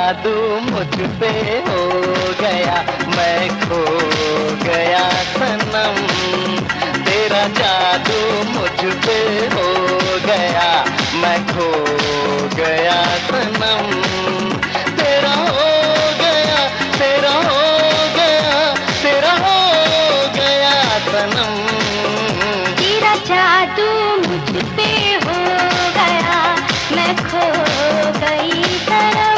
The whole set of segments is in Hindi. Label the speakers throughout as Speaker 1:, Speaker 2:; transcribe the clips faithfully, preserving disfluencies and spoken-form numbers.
Speaker 1: जादू मुझ पे हो गया, मैं खो गया सनम। तेरा जादू मुझ पे हो गया, मैं खो गया सनम। तेरा हो गया, तेरा हो गया, तेरा हो गया सनम।
Speaker 2: तेरा जादू मुझ पे हो गया, मैं खो गई सनम।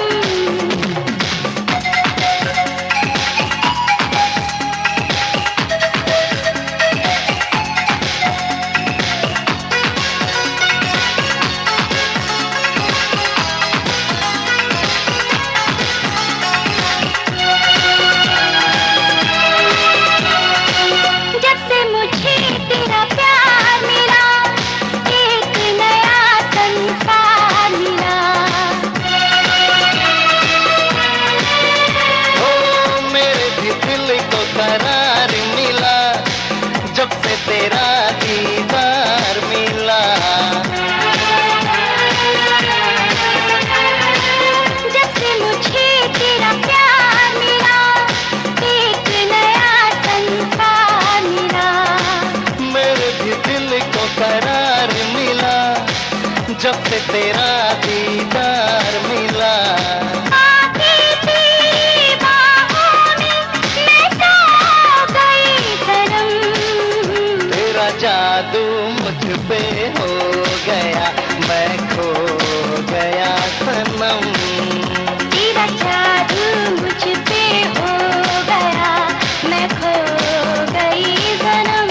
Speaker 1: करार मिला जब से तेरा दीदार मिला।
Speaker 2: जब से मुझे तेरा प्यार मिला, एक नया संसार मिला।
Speaker 1: मेरे भी दिल को करार मिला जब से तेरा दीदार मिला। जादू मुझ पे हो गया, मैं खो गया सनम।
Speaker 2: तेरा जादू मुझ पे हो गया, मैं खो गई सनम।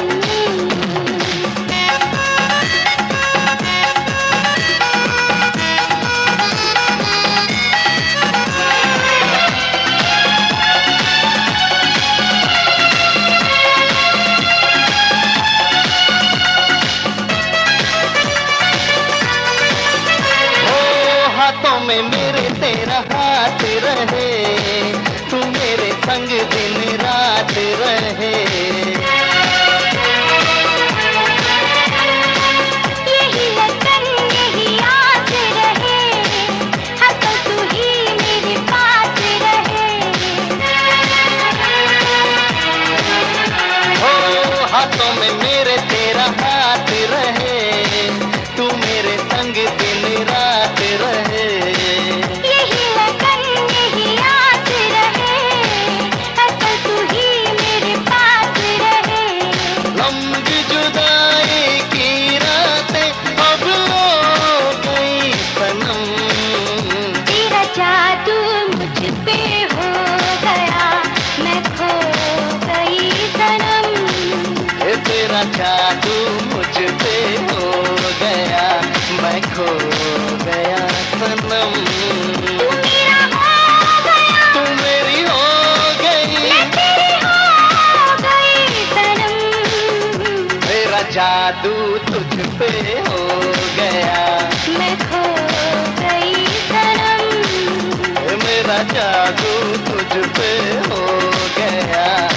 Speaker 1: हाथों में मेरे तेरा हाथ रहे, तू मेरे संग दिन रात रहे।
Speaker 2: यही लगन यही आस रहे, हर पल तू ही मेरे पास रहे।
Speaker 1: हो हाथों में मेरे तेरा हाथ रहे, तू मेरे संग दिन रात रहे।
Speaker 2: जादू मुझ पे हो गया, मैं खो गई सनम।
Speaker 1: तेरा जादू मुझ पे हो गया, मैं खो गया सनम।
Speaker 2: तू मेरा हो गया,
Speaker 1: तू मेरी हो गई,
Speaker 2: मैं तेरी हो गई सनम।
Speaker 1: तेरा जादू तुझ पे हो गया,
Speaker 2: मैं खो गई सनम।
Speaker 1: मेरा जादू तुझ पे हो गया।